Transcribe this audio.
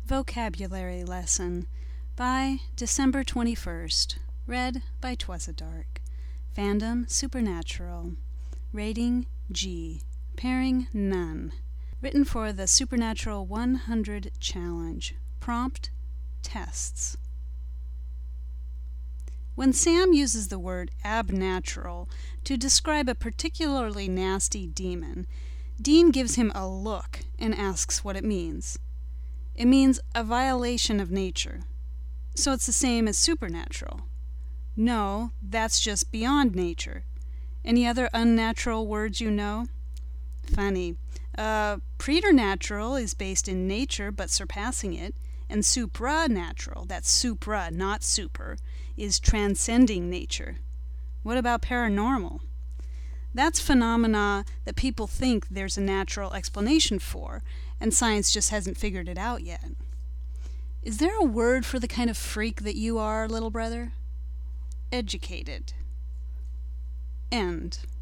Vocabulary Lesson by December 21st. Read by Twazadark. Fandom Supernatural. Rating G. Pairing None. Written for the Supernatural 100 Challenge. Prompt Tests. When Sam uses the word abnatural to describe a particularly nasty demon, Dean gives him a look and asks what it means. It means a violation of nature. So it's the same as supernatural. No, that's just beyond nature. Any other unnatural words you know? Funny. Preternatural is based in nature but surpassing it, and supranatural, that's supra, not super, is transcending nature. What about paranormal? That's phenomena that people think there's a natural explanation for, and science just hasn't figured it out yet. Is there a word for the kind of freak that you are, little brother? Educated. End.